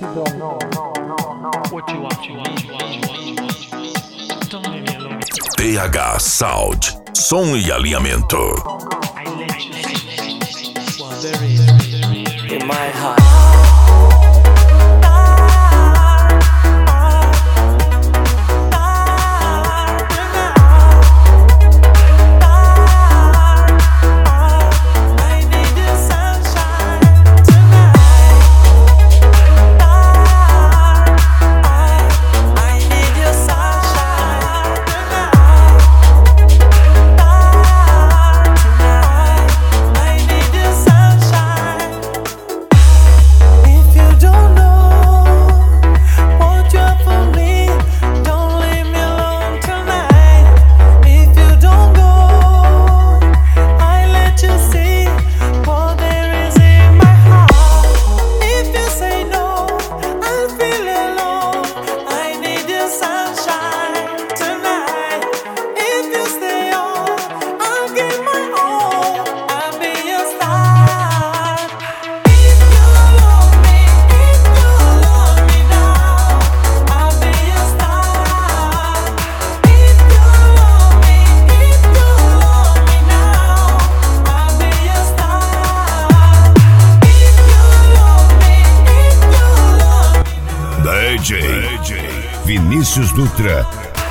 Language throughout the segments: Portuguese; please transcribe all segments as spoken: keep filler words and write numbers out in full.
T H Sound, som e alinhamento. In my heart. D J Vinícius Dutra.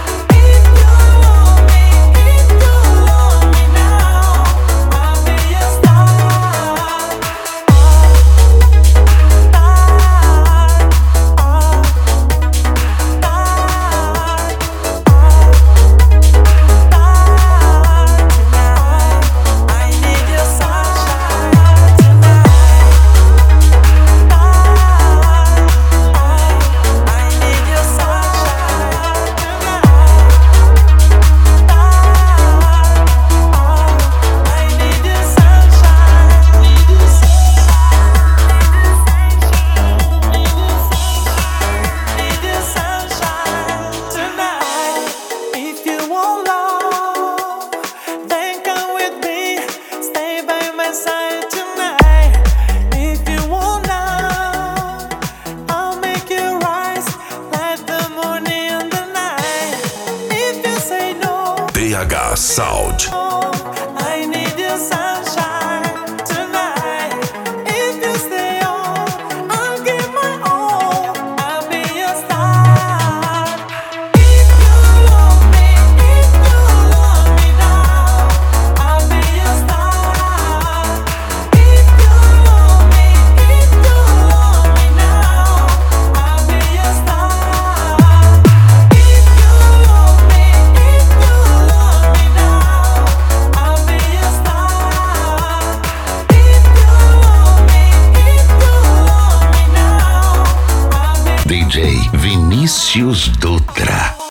T H Sound. I need your sunshine tonight. If you stay on, I'll give my all. I'll be your star. If you love me, if you love me now, I'll be your star. If you love me, if you love me now, I'll be your star. If you love me, if you love me now, I'll be your star. If you love me, if you love me now, I'll be D J Vinícius Dutra.